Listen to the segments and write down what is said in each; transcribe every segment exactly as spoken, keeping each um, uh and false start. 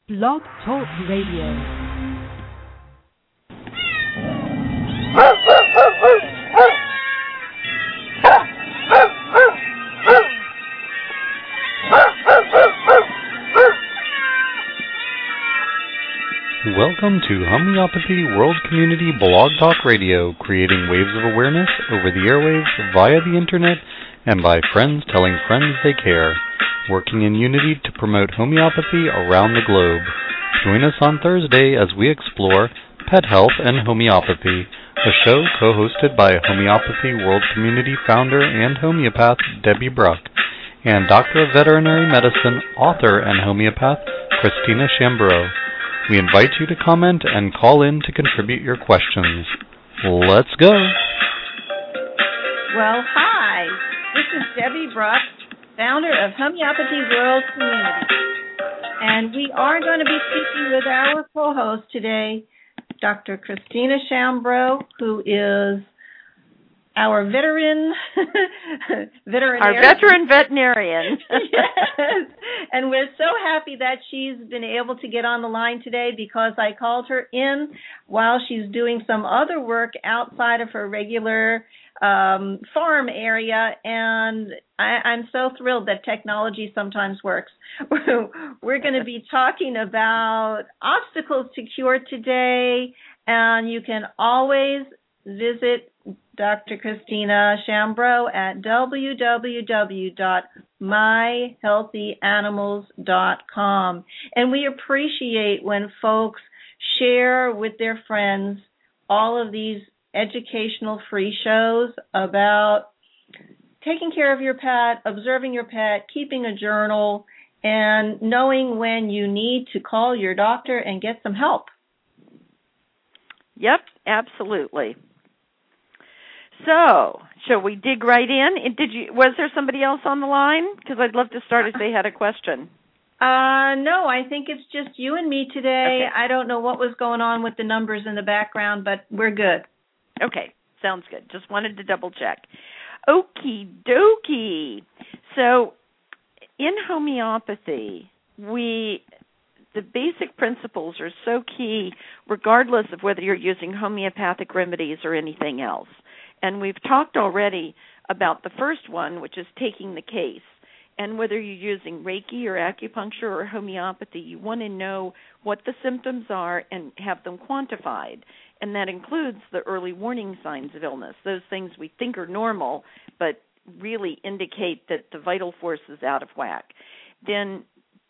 Blog Talk Radio. Welcome to Homeopathy World Community Blog Talk Radio, creating waves of awareness over the airwaves, via the internet, and by friends telling friends they care, working in unity to promote homeopathy around the globe. Join us on Thursday as we explore pet health and homeopathy, a show co-hosted by Homeopathy World Community founder and homeopath Debbie Bruck, and Doctor of Veterinary Medicine, author, and homeopath Christina Chambreau. We invite you to comment and call in to contribute your questions. Let's go. Well, hi. This is Debbie Bruck, founder of Homeopathy World Community. And we are going to be speaking with our co-host today, Doctor Christina Chambreau, who is our veteran veterinarian. Our veteran veterinarian. Yes. And we're so happy that she's been able to get on the line today because I called her in while she's doing some other work outside of her regular um, farm area, and I, I'm so thrilled that technology sometimes works. We're going to be talking about obstacles to cure today, and you can always visit Doctor Christina Chambreau at w w w dot my healthy animals dot com. And we appreciate when folks share with their friends all of these educational free shows about taking care of your pet, observing your pet, keeping a journal, and knowing when you need to call your doctor and get some help. Yep, absolutely. So, shall we dig right in? Did you? Was there somebody else on the line? Because I'd love to start if they had a question. Uh, no, I think it's just you and me today. Okay. I don't know what was going on with the numbers in the background, but we're good. Okay, sounds good. Just wanted to double check. Okie dokie. So, in homeopathy, we the basic principles are so key, regardless of whether you're using homeopathic remedies or anything else. And we've talked already about the first one, which is taking the case. And whether you're using Reiki or acupuncture or homeopathy, you want to know what the symptoms are and have them quantified. And that includes the early warning signs of illness, those things we think are normal but really indicate that the vital force is out of whack. Then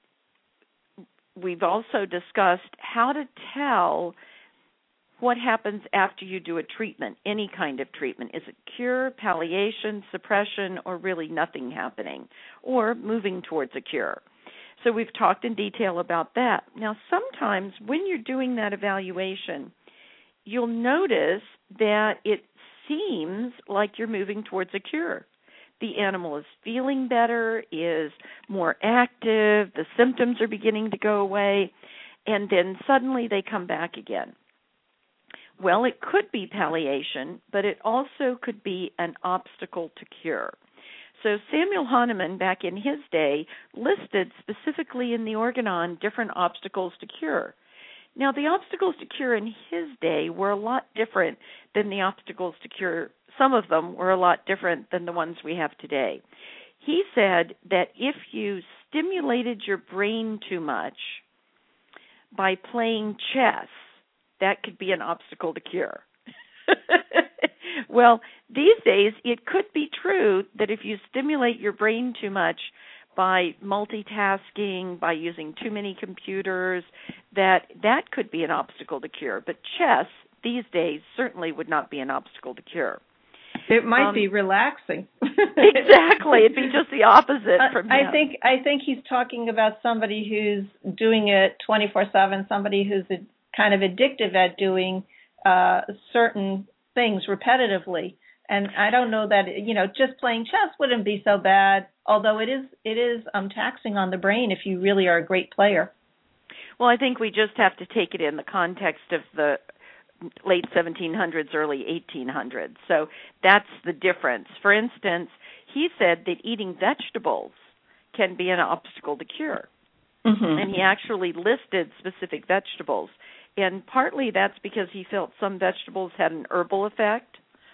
we've also discussed how to tell what happens after you do a treatment, any kind of treatment. Is it cure, palliation, suppression, or really nothing happening, or moving towards a cure? So we've talked in detail about that. Now, sometimes when you're doing that evaluation, you'll notice that it seems like you're moving towards a cure. The animal is feeling better, is more active, the symptoms are beginning to go away, and then suddenly they come back again. Well, it could be palliation, but it also could be an obstacle to cure. So Samuel Hahnemann, back in his day, listed specifically in the Organon different obstacles to cure. Now, the obstacles to cure in his day were a lot different than the obstacles to cure. Some of them were a lot different than the ones we have today. He said that if you stimulated your brain too much by playing chess, that could be an obstacle to cure. Well, these days, it could be true that if you stimulate your brain too much by multitasking, by using too many computers, that that could be an obstacle to cure. But chess, these days, certainly would not be an obstacle to cure. It might um, be relaxing. Exactly. It'd be just the opposite from him. I think, I think he's talking about somebody who's doing it twenty-four seven, somebody who's a, kind of addictive at doing uh, certain things repetitively. And I don't know that, you know, just playing chess wouldn't be so bad, although it is it is um, taxing on the brain if you really are a great player. Well, I think we just have to take it in the context of the late seventeen hundreds, early eighteen hundreds. So that's the difference. For instance, he said that eating vegetables can be an obstacle to cure. Mm-hmm. And he actually listed specific vegetables. And partly that's because he felt some vegetables had an herbal effect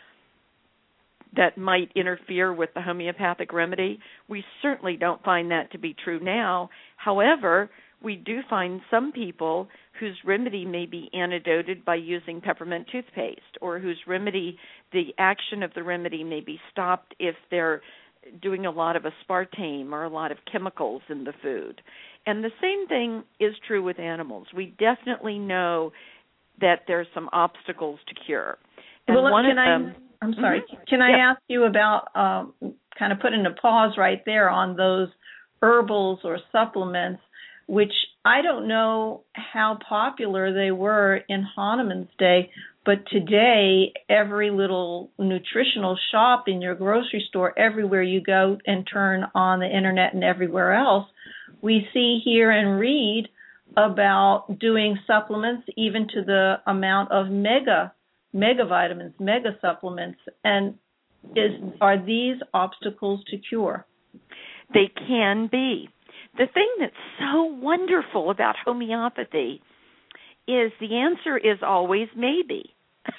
that might interfere with the homeopathic remedy. We certainly don't find that to be true now. However, we do find some people whose remedy may be antidoted by using peppermint toothpaste, or whose remedy, the action of the remedy may be stopped if they're doing a lot of aspartame or a lot of chemicals in the food. And the same thing is true with animals. We definitely know that there's some obstacles to cure. And well, one can of I, them, I'm sorry. Mm-hmm. Can I yeah. ask you about, um, kind of putting a pause right there on those herbals or supplements, which I don't know how popular they were in Hahnemann's day, but today every little nutritional shop in your grocery store, everywhere you go and turn on the internet and everywhere else, we see, hear, and read about doing supplements even to the amount of mega, mega vitamins, mega supplements. And is are these obstacles to cure? They can be. The thing that's so wonderful about homeopathy is the answer is always maybe.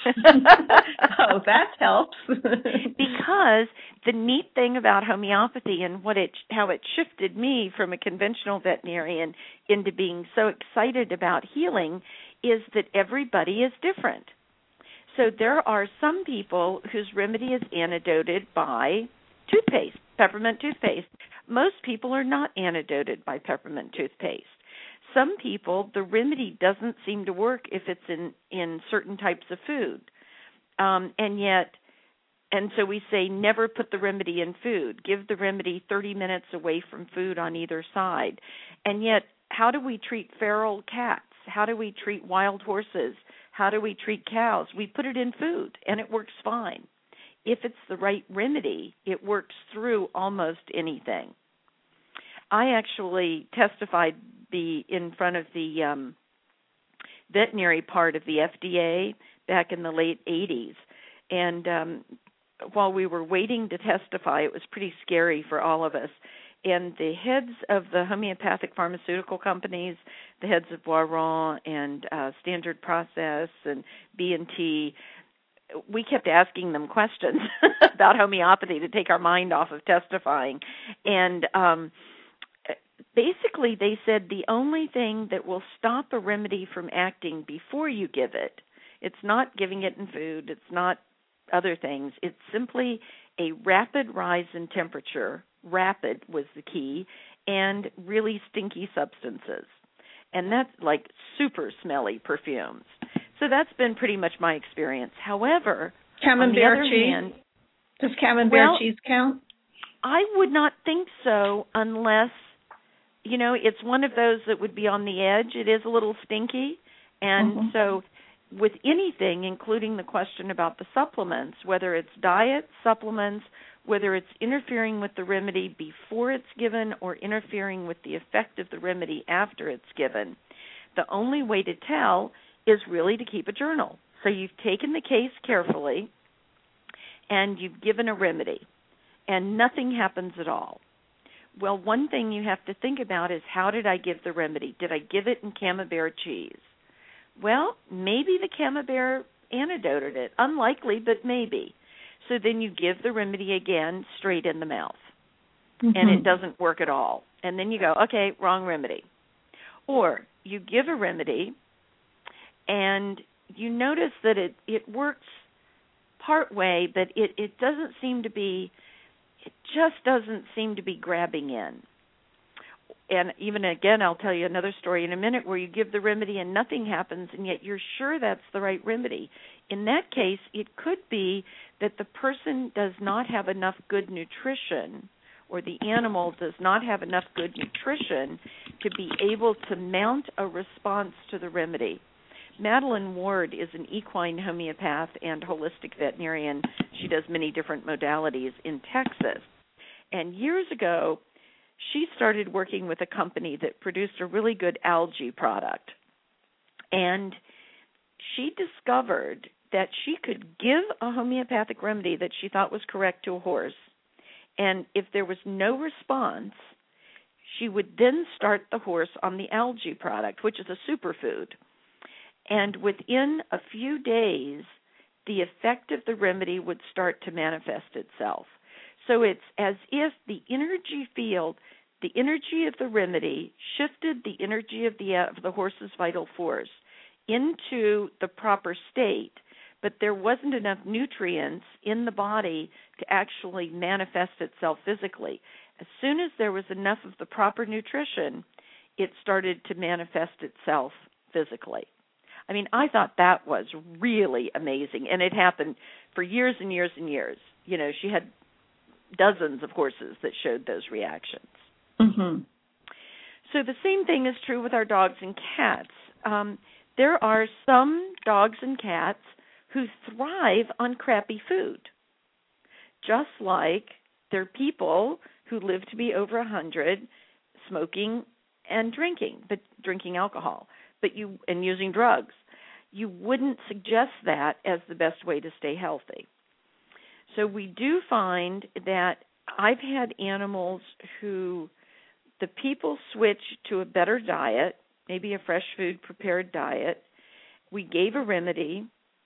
Oh, that helps. Because the neat thing about homeopathy and what it, how it shifted me from a conventional veterinarian into being so excited about healing is that everybody is different. So there are some people whose remedy is antidoted by toothpaste, peppermint toothpaste. Most people are not antidoted by peppermint toothpaste. Some people, the remedy doesn't seem to work if it's in, in certain types of food. Um, and yet, and so we say never put the remedy in food. Give the remedy thirty minutes away from food on either side. And yet, how do we treat feral cats? How do we treat wild horses? How do we treat cows? We put it in food, and it works fine. If it's the right remedy, it works through almost anything. I actually testified the in front of the um, veterinary part of the F D A back in the late eighties. And um, while we were waiting to testify, it was pretty scary for all of us. And the heads of the homeopathic pharmaceutical companies, the heads of Boiron and uh, Standard Process and B and T, we kept asking them questions about homeopathy to take our mind off of testifying. And um, basically they said the only thing that will stop a remedy from acting before you give it, it's not giving it in food, it's not other things, it's simply a rapid rise in temperature, rapid was the key, and really stinky substances. And that's like super smelly perfumes. So that's been pretty much my experience. However, Camembert on the other cheese. hand, Does Camembert well, cheese count? I would not think so unless, you know, it's one of those that would be on the edge. It is a little stinky. And Mm-hmm. so with anything, including the question about the supplements, whether it's diet, supplements, whether it's interfering with the remedy before it's given or interfering with the effect of the remedy after it's given, the only way to tell is really to keep a journal. So you've taken the case carefully and you've given a remedy and nothing happens at all. Well, one thing you have to think about is, how did I give the remedy? Did I give it in Camembert cheese? Well, maybe the Camembert antidoted it. Unlikely, but maybe. So then you give the remedy again straight in the mouth, mm-hmm. and it doesn't work at all. And then you go, okay, wrong remedy. Or you give a remedy, and you notice that it, it works part way, but it, it doesn't seem to be, it just doesn't seem to be grabbing in. And even again, I'll tell you another story in a minute where you give the remedy and nothing happens, and yet you're sure that's the right remedy. In that case, it could be that the person does not have enough good nutrition, or the animal does not have enough good nutrition to be able to mount a response to the remedy. Madeline Ward is an equine homeopath and holistic veterinarian. She does many different modalities in Texas. And years ago, she started working with a company that produced a really good algae product. And she discovered that she could give a homeopathic remedy that she thought was correct to a horse, and if there was no response, she would then start the horse on the algae product, which is a superfood. And within a few days, the effect of the remedy would start to manifest itself. So it's as if the energy field, the energy of the remedy shifted the energy of the of the horse's vital force into the proper state, but there wasn't enough nutrients in the body to actually manifest itself physically. As soon as there was enough of the proper nutrition, it started to manifest itself physically. I mean, I thought that was really amazing, and it happened for years and years and years. You know, she had dozens of horses that showed those reactions. Mm-hmm. So the same thing is true with our dogs and cats. Um, there are some dogs and cats who thrive on crappy food, just like there are people who live to be over one hundred smoking and drinking, but drinking alcohol, but you and using drugs. You wouldn't suggest that as the best way to stay healthy. So we do find that I've had animals who the people switch to a better diet, maybe a fresh food prepared diet. We gave a remedy.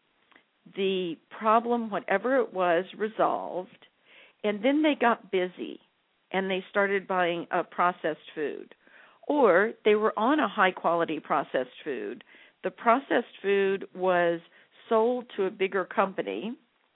The problem, whatever it was, resolved, and then they got busy and they started buying a processed food. Or they were on a high-quality processed food. The processed food was sold to a bigger company,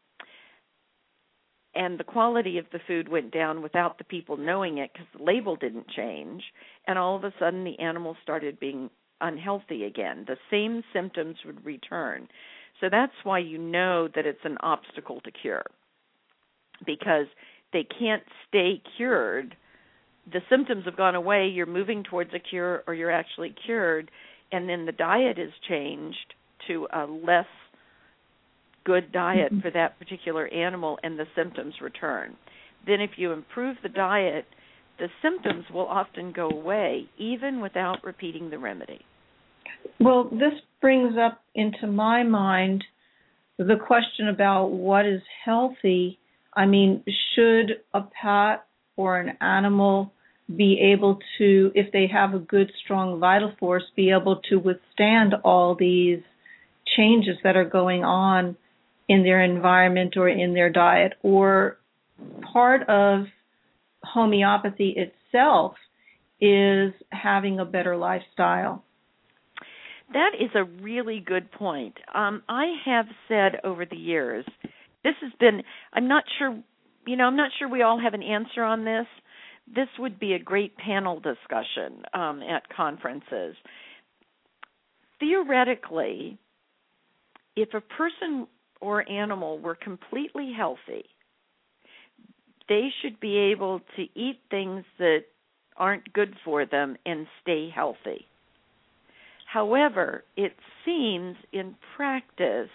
and the quality of the food went down without the people knowing it because the label didn't change, and all of a sudden the animals started being unhealthy again. The same symptoms would return. So that's why you know that it's an obstacle to cure, because they can't stay cured. The symptoms have gone away, you're moving towards a cure, or you're actually cured, and then the diet is changed to a less good diet mm-hmm. for that particular animal, and the symptoms return. Then if you improve the diet, the symptoms will often go away, even without repeating the remedy. Well, this brings up into my mind the question about what is healthy. I mean, should a pet or an animal be able to, if they have a good, strong vital force, be able to withstand all these changes that are going on in their environment or in their diet? Or part of homeopathy itself is having a better lifestyle? That is a really good point. Um, I have said over the years, this has been, I'm not sure, you know, I'm not sure we all have an answer on this. This would be a great panel discussion um, at conferences. Theoretically, if a person or animal were completely healthy, they should be able to eat things that aren't good for them and stay healthy. However, it seems in practice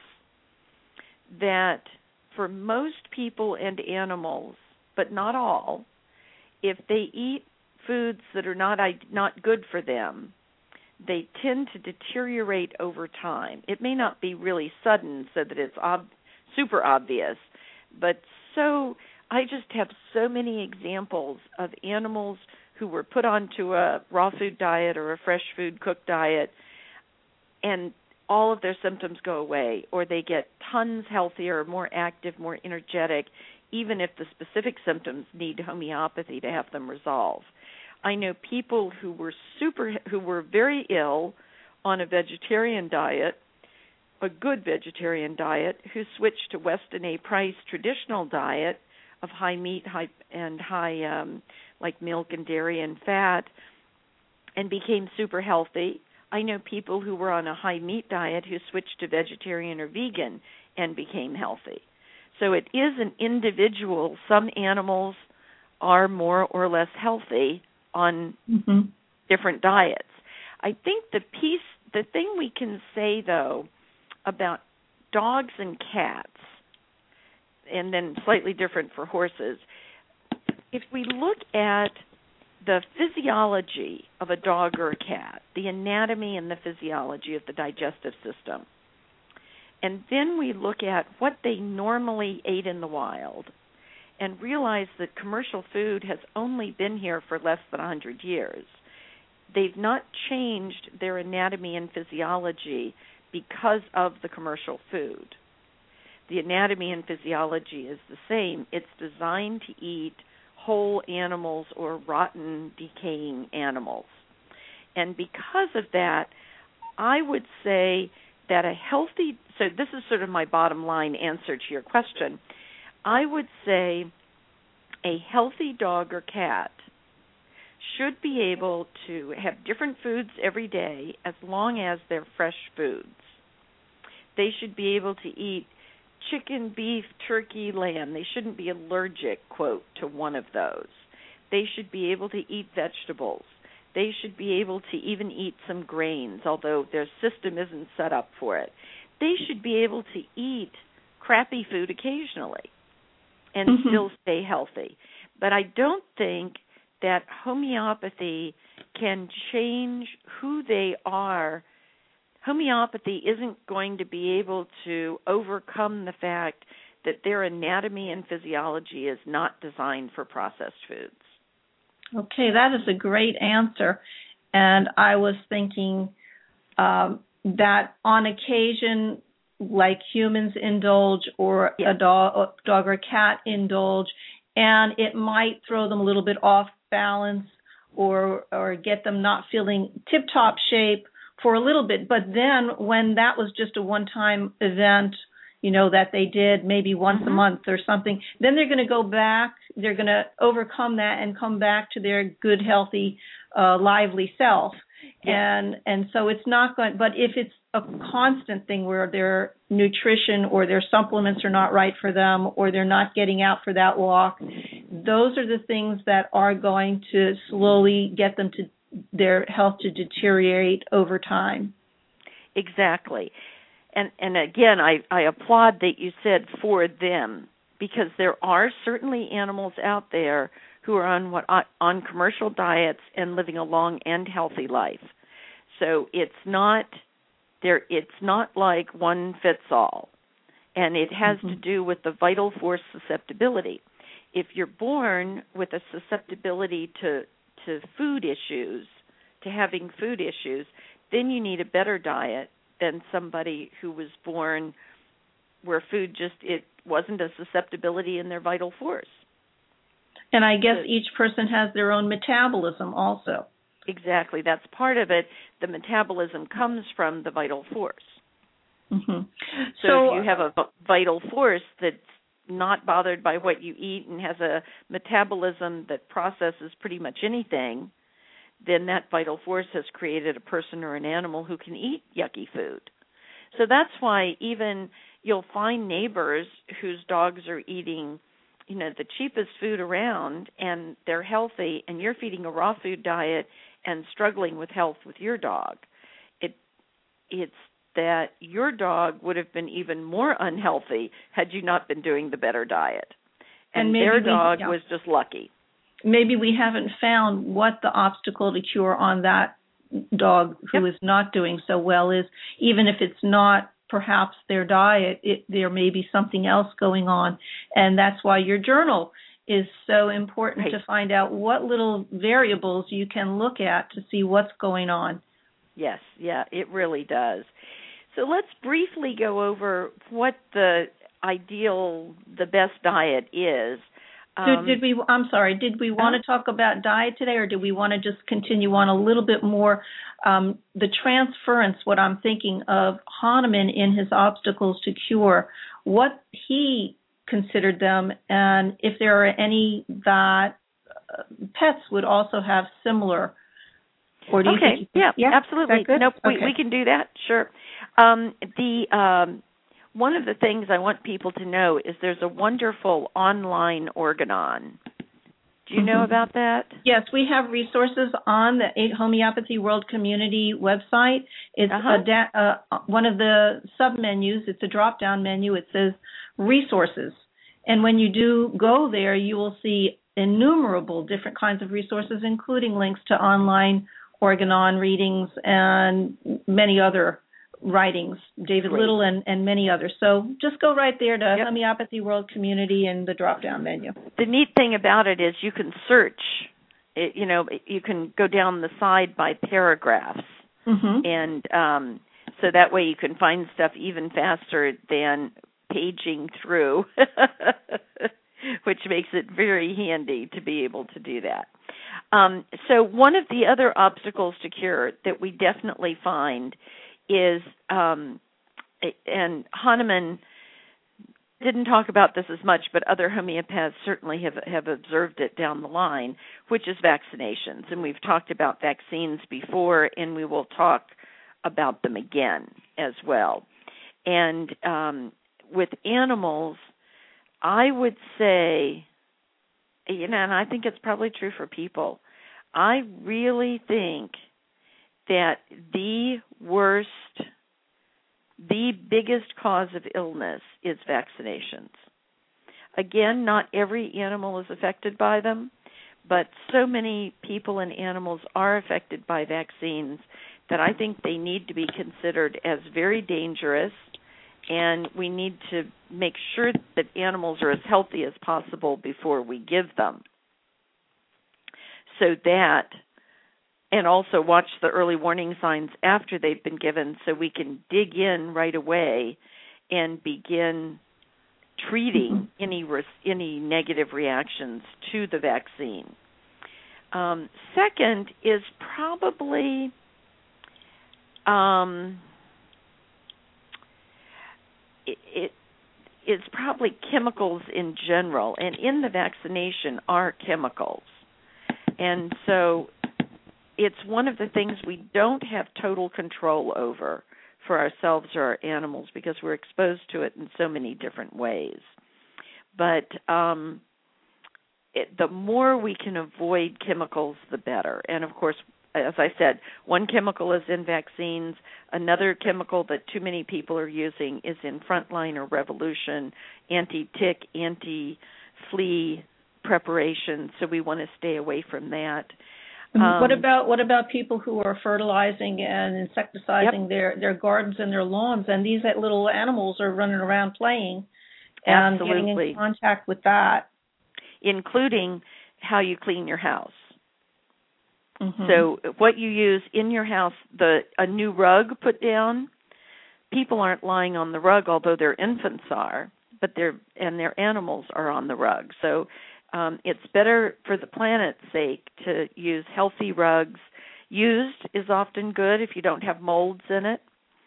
that for most people and animals, but not all, if they eat foods that are not not good for them, they tend to deteriorate over time. It may not be really sudden so that it's ob- super obvious, but so I just have so many examples of animals who were put onto a raw food diet or a fresh food cooked diet, and all of their symptoms go away, or they get tons healthier, more active, more energetic, even if the specific symptoms need homeopathy to have them resolve. I know people who were super, who were very ill on a vegetarian diet, a good vegetarian diet, who switched to Weston A. Price traditional diet of high meat, high and high um, like milk and dairy and fat, and became super healthy. I know people who were on a high meat diet who switched to vegetarian or vegan and became healthy. So it is an individual. Some animals are more or less healthy on mm-hmm. different diets. I think the piece, the thing we can say, though, about dogs and cats, and then slightly different for horses, if we look at the physiology of a dog or a cat, the anatomy and the physiology of the digestive system, and then we look at what they normally ate in the wild, and realize that commercial food has only been here for less than one hundred years. They've not changed their anatomy and physiology because of the commercial food. The anatomy and physiology is the same. It's designed to eat whole animals or rotten, decaying animals. And because of that, I would say that a healthy, so this is sort of my bottom line answer to your question, I would say a healthy dog or cat should be able to have different foods every day as long as they're fresh foods. They should be able to eat chicken, beef, turkey, lamb. They shouldn't be allergic, quote, to one of those. They should be able to eat vegetables. They should be able to even eat some grains, although their system isn't set up for it. They should be able to eat crappy food occasionally and mm-hmm. still stay healthy. But I don't think that homeopathy can change who they are. Homeopathy isn't going to be able to overcome the fact that their anatomy and physiology is not designed for processed foods. Okay, that is a great answer. And I was thinking um, that on occasion, like humans indulge or yes. a dog, dog or cat indulge, and it might throw them a little bit off balance or or get them not feeling tip-top shape for a little bit. But then when that was just a one-time event, you know, that they did maybe once mm-hmm. a month or something, then they're going to go back, they're going to overcome that and come back to their good, healthy, uh, lively self. Yeah. And and so it's not going, but if it's a constant thing where their nutrition or their supplements are not right for them or they're not getting out for that walk, those are the things that are going to slowly get them to their health to deteriorate over time. Exactly. And and again, I, I applaud that you said for them, because there are certainly animals out there who are on what on commercial diets and living a long and healthy life. So it's not there. It's not like one fits all, and it has mm-hmm. to do with the vital force susceptibility. If you're born with a susceptibility to to food issues, to having food issues, then you need a better diet than somebody who was born where food just, it wasn't a susceptibility in their vital force. And I guess so, each person has their own metabolism also. Exactly. That's part of it. The metabolism comes from the vital force. Mm-hmm. So, so if you have a vital force that's not bothered by what you eat and has a metabolism that processes pretty much anything, then that vital force has created a person or an animal who can eat yucky food. So that's why even you'll find neighbors whose dogs are eating, you know, the cheapest food around, and they're healthy, and you're feeding a raw food diet and struggling with health with your dog. It it's that your dog would have been even more unhealthy had you not been doing the better diet. And, and their dog we, yeah. was just lucky. Maybe we haven't found what the obstacle to cure on that dog who yep. is not doing so well is. Even if it's not perhaps their diet, it, there may be something else going on. And that's why your journal is so important right. to find out what little variables you can look at to see what's going on. Yes, yeah, it really does. So let's briefly go over what the ideal, the best diet is. Um, did, did we? I'm sorry. Did we want to talk about diet today, or did we want to just continue on a little bit more? Um, the transference. What I'm thinking of Hahnemann in his Obstacles to Cure, what he considered them, and if there are any that uh, pets would also have similar. Or do you okay. think You yeah, yeah. Absolutely. Nope. Okay. We, we can do that. Sure. Um, the um, One of the things I want people to know is there's a wonderful online Organon. Do you mm-hmm. know about that? Yes, we have resources on the Homeopathy World Community website. It's uh-huh. a da- uh, one of the sub-menus. It's a drop-down menu. It says resources. And when you do go there, you will see innumerable different kinds of resources, including links to online Organon readings and many other writings, David Great. Little and, and many others. So just go right there to Yep. Homeopathy World Community in the drop-down menu. The neat thing about it is you can search. It, you know, you can go down the side by paragraphs, Mm-hmm. and um, so that way you can find stuff even faster than paging through, which makes it very handy to be able to do that. Um, so one of the other obstacles to cure that we definitely find is, um, and Hahnemann didn't talk about this as much, but other homeopaths certainly have, have observed it down the line, which is vaccinations. And we've talked about vaccines before, and we will talk about them again as well. And um, with animals, I would say, you know, and I think it's probably true for people, I really think that the worst, the biggest cause of illness is vaccinations. Again, not every animal is affected by them, but so many people and animals are affected by vaccines that I think they need to be considered as very dangerous, and we need to make sure that animals are as healthy as possible before we give them. So that, and also watch the early warning signs after they've been given so we can dig in right away and begin treating any re- any negative reactions to the vaccine. Um, second is probably um, it, it it's probably chemicals in general, and in the vaccination are chemicals. And so it's one of the things we don't have total control over for ourselves or our animals because we're exposed to it in so many different ways. But um, it, the more we can avoid chemicals, the better. And, of course, as I said, one chemical is in vaccines. Another chemical that too many people are using is in Frontline or Revolution, anti-tick, anti-flea preparations, so we want to stay away from that. Um, what about what about people who are fertilizing and insecticizing yep. their, their gardens and their lawns, and these little animals are running around playing and Absolutely. getting in contact with that? Including how you clean your house. Mm-hmm. So what you use in your house, the a new rug put down, people aren't lying on the rug, although their infants are, but they're and their animals are on the rug. So um, it's better for the planet's sake to use healthy rugs. Used is often good if you don't have molds in it.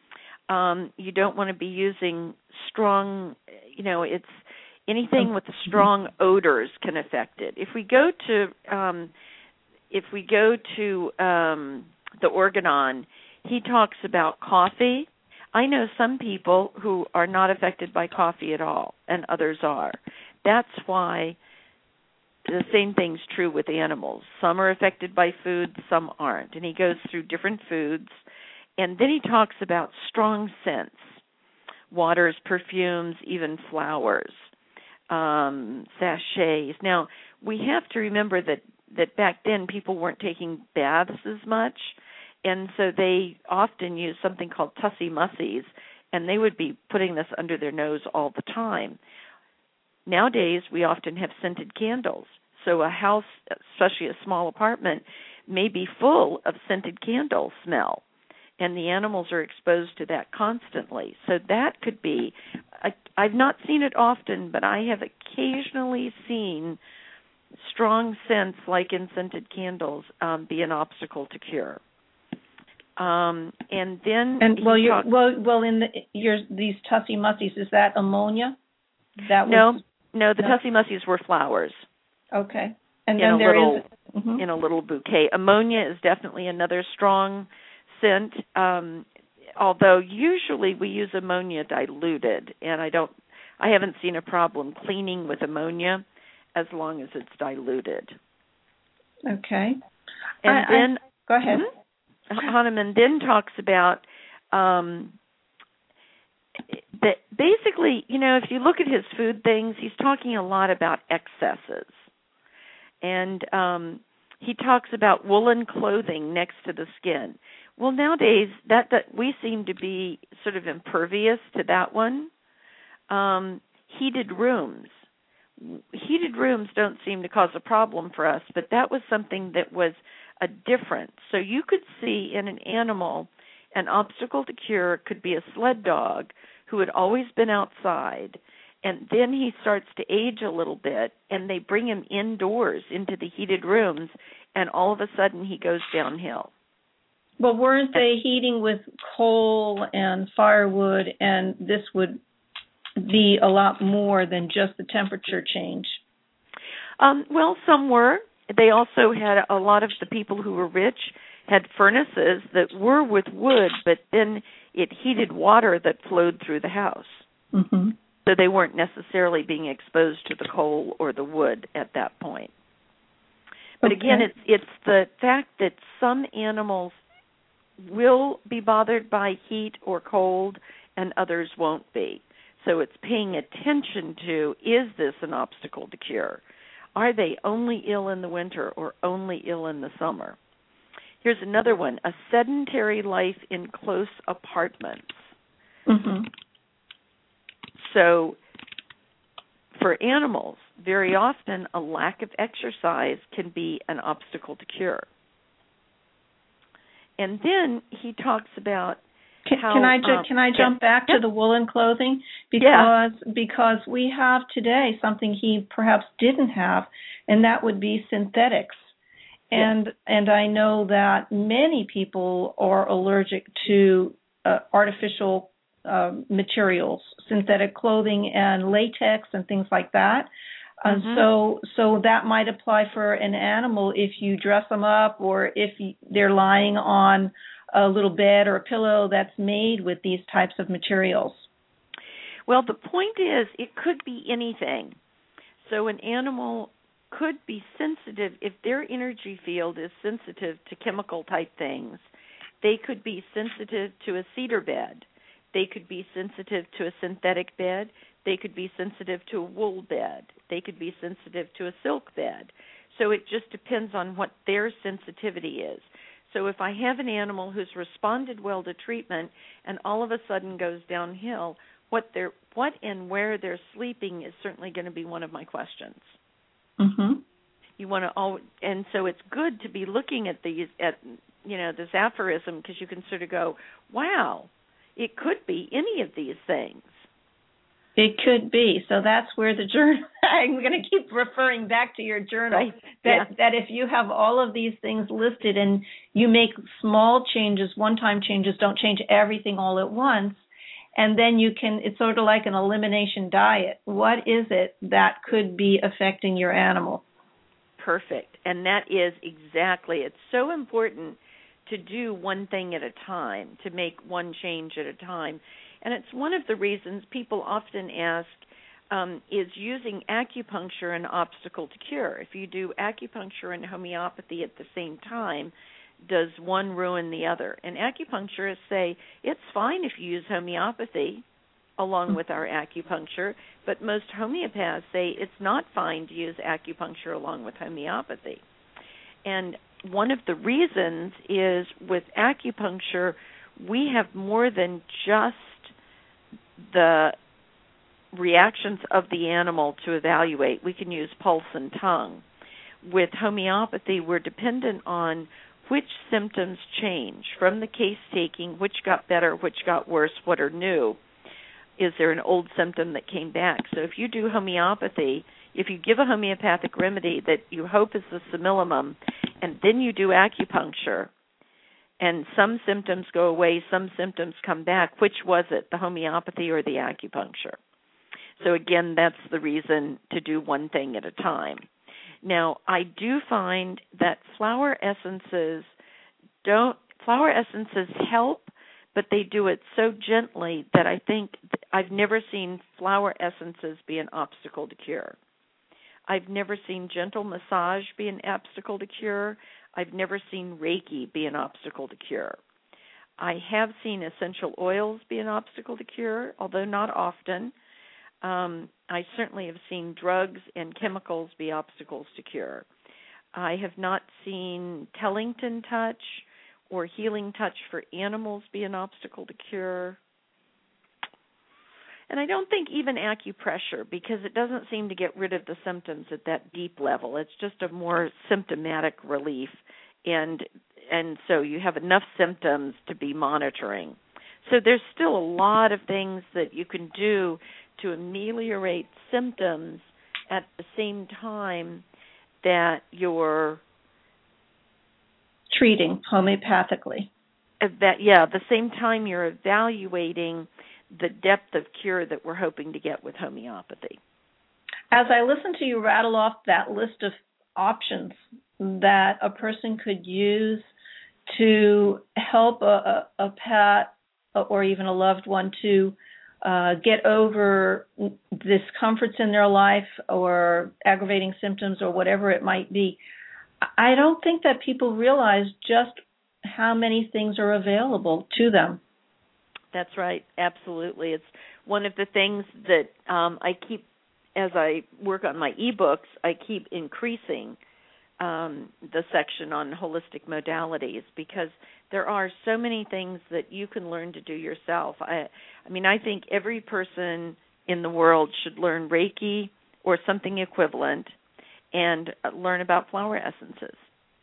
Um, you don't want to be using strong, you know, it's anything with strong odors can affect it. If we go to um, if we go to um, the Organon, he talks about coffee. I know some people who are not affected by coffee at all, and others are. That's why the same thing's true with animals. Some are affected by food, some aren't. And he goes through different foods. And then he talks about strong scents, waters, perfumes, even flowers, um, sachets. Now, we have to remember that, that back then people weren't taking baths as much, and so they often used something called tussy-mussies, and they would be putting this under their nose all the time. Nowadays, we often have scented candles. So a house, especially a small apartment, may be full of scented candle smell, and the animals are exposed to that constantly. So that could be, I, I've not seen it often, but I have occasionally seen strong scents like in scented candles um, be an obstacle to cure. Um, and then and well, you talk- well, well, in the, your these tussy-mussies, is that ammonia? That no, was, no, the no? tussy-mussies were flowers. Okay, and in then a there little is, mm-hmm. in a little bouquet. Ammonia is definitely another strong scent. Um, although usually we use ammonia diluted, and I don't, I haven't seen a problem cleaning with ammonia as long as it's diluted. Okay, and I, then I, go ahead. Mm-hmm. Hahnemann then talks about um, that basically, you know, if you look at his food things, he's talking a lot about excesses. And um, he talks about woolen clothing next to the skin. Well, nowadays that, that we seem to be sort of impervious to that one. Um, heated rooms. Heated rooms don't seem to cause a problem for us, but that was something that was a difference. So you could see in an animal an obstacle to cure could be a sled dog who had always been outside, and then he starts to age a little bit, and they bring him indoors into the heated rooms, and all of a sudden he goes downhill. But weren't they heating with coal and firewood, and this would be a lot more than just the temperature change? Um, well, some were. They also had a lot of the people who were rich had furnaces that were with wood, but then it heated water that flowed through the house. Mm-hmm. So they weren't necessarily being exposed to the coal or the wood at that point. But okay. again, it's it's the fact that some animals will be bothered by heat or cold and others won't be. So it's paying attention to, is this an obstacle to cure? Are they only ill in the winter or only ill in the summer? Here's another one, a sedentary life in close apartments. Mm-hmm. So for animals, very often a lack of exercise can be an obstacle to cure. And then he talks about Can, how, can I ju- um, can I jump yeah, back yeah. to the woolen clothing because Yeah. because we have today something he perhaps didn't have, and that would be synthetics. And yeah. and I know that many people are allergic to uh, artificial uh, materials, synthetic clothing and latex and things like that. Uh, Mm-hmm. so so that might apply for an animal if you dress them up or if you, they're lying on a little bed or a pillow that's made with these types of materials. Well, the point is it could be anything. So an animal could be sensitive, if their energy field is sensitive to chemical type things, they could be sensitive to a cedar bed. They could be sensitive to a synthetic bed. They could be sensitive to a wool bed. They could be sensitive to a silk bed. So it just depends on what their sensitivity is. So if I have an animal who's responded well to treatment and all of a sudden goes downhill, what they're, what and where they're sleeping is certainly going to be one of my questions. Mm-hmm. You want to, all, and so it's good to be looking at these, at you know, this aphorism, because you can sort of go, wow, it could be any of these things. It could be. So that's where the journal, I'm going to keep referring back to your journal, right. that, yeah. that if you have all of these things listed and you make small changes, one-time changes, don't change everything all at once, and then you can, it's sort of like an elimination diet. What is it that could be affecting your animal? Perfect. And that is exactly, it's so important to do one thing at a time, to make one change at a time. And it's one of the reasons people often ask, um, is using acupuncture an obstacle to cure? If you do acupuncture and homeopathy at the same time, does one ruin the other? And acupuncturists say it's fine if you use homeopathy along with our acupuncture, but most homeopaths say it's not fine to use acupuncture along with homeopathy. And one of the reasons is with acupuncture, we have more than just the reactions of the animal to evaluate. We can use pulse and tongue. With homeopathy, we're dependent on which symptoms change from the case taking, which got better, which got worse, what are new. Is there an old symptom that came back? So if you do homeopathy, if you give a homeopathic remedy that you hope is the simillimum, and then you do acupuncture, and some symptoms go away, some symptoms come back, which was it, the homeopathy or the acupuncture? So again, that's the reason to do one thing at a time. Now, I do find that flower essences don't, flower essences help, but they do it so gently that I think I've never seen flower essences be an obstacle to cure. I've never seen gentle massage be an obstacle to cure. I've never seen Reiki be an obstacle to cure. I have seen essential oils be an obstacle to cure, although not often. Um, I certainly have seen drugs and chemicals be obstacles to cure. I have not seen Tellington touch or healing touch for animals be an obstacle to cure? And I don't think even acupressure, because it doesn't seem to get rid of the symptoms at that deep level. It's just a more symptomatic relief, and and so you have enough symptoms to be monitoring. So there's still a lot of things that you can do to ameliorate symptoms at the same time that you're treating homeopathically. That, yeah, the same time you're evaluating the depth of cure that we're hoping to get with homeopathy. As I listen to you rattle off that list of options that a person could use to help a, a, a pet or even a loved one to uh, get over discomforts in their life or aggravating symptoms or whatever it might be, I don't think that people realize just how many things are available to them. That's right. Absolutely. It's one of the things that um, I keep, as I work on my ebooks, I keep increasing um, the section on holistic modalities, because there are so many things that you can learn to do yourself. I, I mean, I think every person in the world should learn Reiki or something equivalent and learn about flower essences.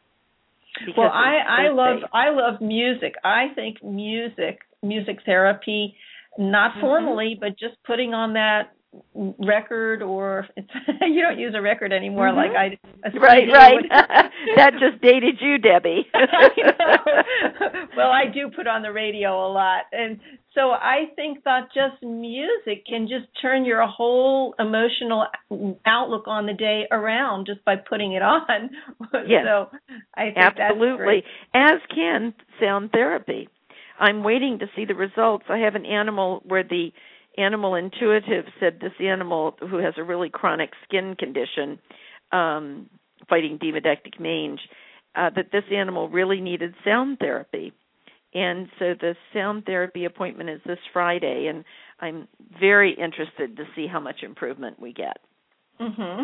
Well, I, I love I love music. I think music, music therapy, not mm-hmm. formally, but just putting on that record, or it's, you don't use a record anymore, mm-hmm. like I. A right, right. That just dated you, Debbie. I know. Well, I do put on the radio a lot, and so I think that just music can just turn your whole emotional outlook on the day around just by putting it on. Yes, so I think absolutely. That's As can sound therapy. I'm waiting to see the results. I have an animal where the animal intuitive said this animal who has a really chronic skin condition, um, fighting demodectic mange, uh, that this animal really needed sound therapy. And so the sound therapy appointment is this Friday, and I'm very interested to see how much improvement we get. Mm-hmm.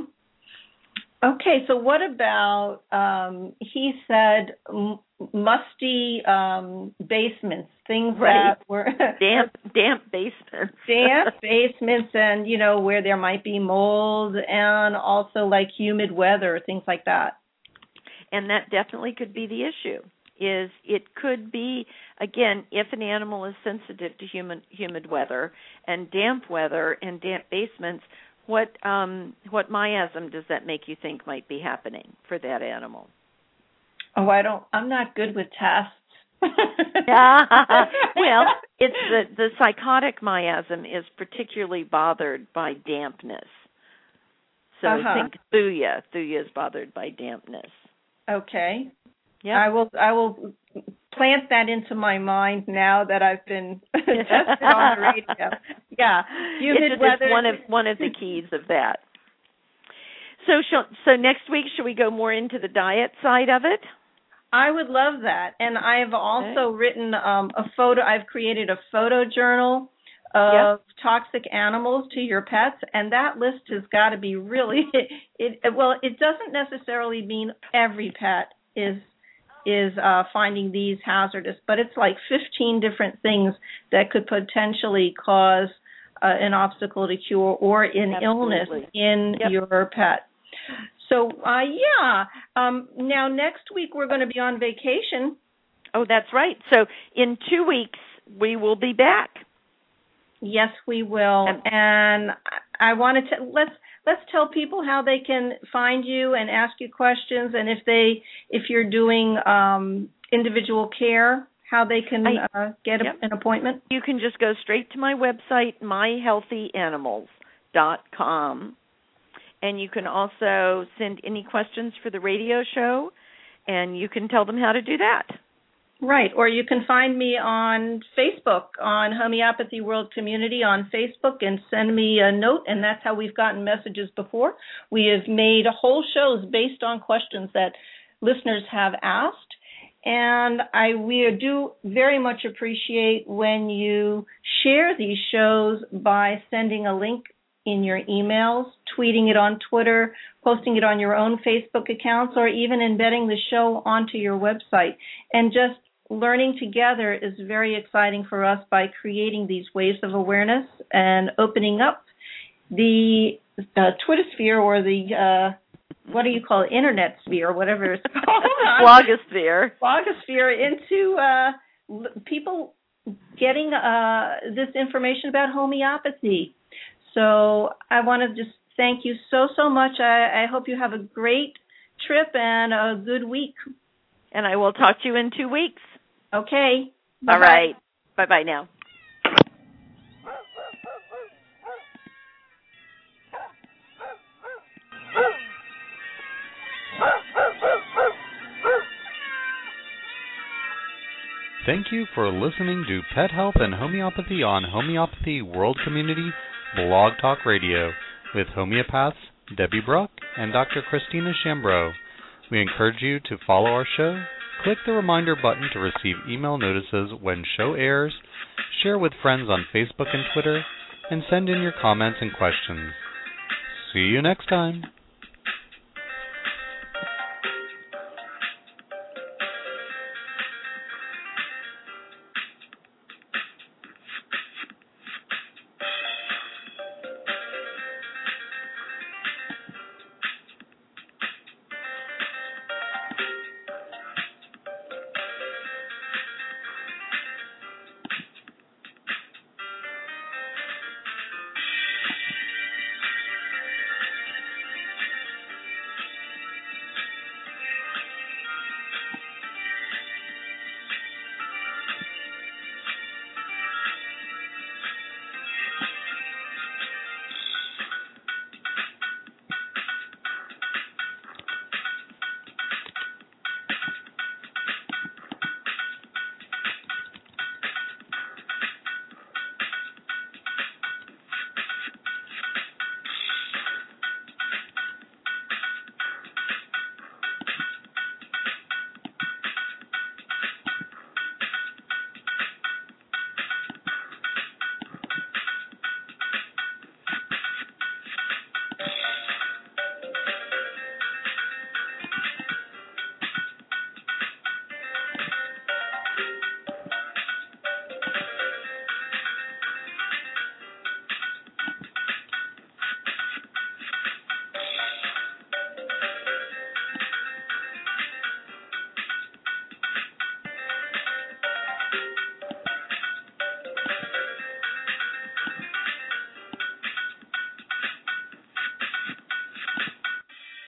Okay, so what about, um, he said, m- musty um, basements, things right. that were... damp damp basements. damp basements and, you know, where there might be mold and also like humid weather, things like that. And that definitely could be the issue, is it could be, again, if an animal is sensitive to humid, humid weather and damp weather and damp basements, What um, what miasm does that make you think might be happening for that animal? Oh, I don't. I'm not good with tests. Well, it's the the psychotic miasm is particularly bothered by dampness. So uh-huh. think Thuya. Thuya is bothered by dampness. Okay. Yeah. I will. I will plant that into my mind now that I've been tested on the radio. Yeah, humid it's, weather. It's one of one of the keys of that. So, shall, so next week, should we go more into the diet side of it? I would love that, and I have also okay. written um, a photo. I've created a photo journal of yep. toxic animals to your pets, and that list has got to be really. It, it well, it doesn't necessarily mean every pet is. is uh, finding these hazardous, but it's like fifteen different things that could potentially cause uh, an obstacle to cure or an Absolutely. illness in yep. your pet. So, uh, yeah, um, now next week we're going to be on vacation. Oh, that's right. So in two weeks we will be back. Yes, we will. And, and I wanted to, let's, Let's tell people how they can find you and ask you questions, and if they, if you're doing um, individual care, how they can I, uh, get yep. a, an appointment. You can just go straight to my website, my healthy animals dot com, and you can also send any questions for the radio show, and you can tell them how to do that. Right, or you can find me on Facebook, on Homeopathy World Community on Facebook, and send me a note, and that's how we've gotten messages before. We have made whole shows based on questions that listeners have asked, and I we do very much appreciate when you share these shows by sending a link in your emails, tweeting it on Twitter, posting it on your own Facebook accounts, or even embedding the show onto your website. And just learning together is very exciting for us by creating these waves of awareness and opening up the uh, Twitter sphere or the, uh, what do you call it, internet sphere, whatever it's called. Blogosphere. Blogosphere into uh, people getting uh, this information about homeopathy. So I want to just thank you so, so much. I, I hope you have a great trip and a good week. And I will talk to you in two weeks. Okay. Bye-bye. All right. Bye-bye now. Thank you for listening to Pet Health and Homeopathy on Homeopathy World Community Blog Talk Radio with homeopaths Debbie Bruck and Doctor Christina Chambreau. We encourage you to follow our show, click the reminder button to receive email notices when show airs, share with friends on Facebook and Twitter, and send in your comments and questions. See you next time.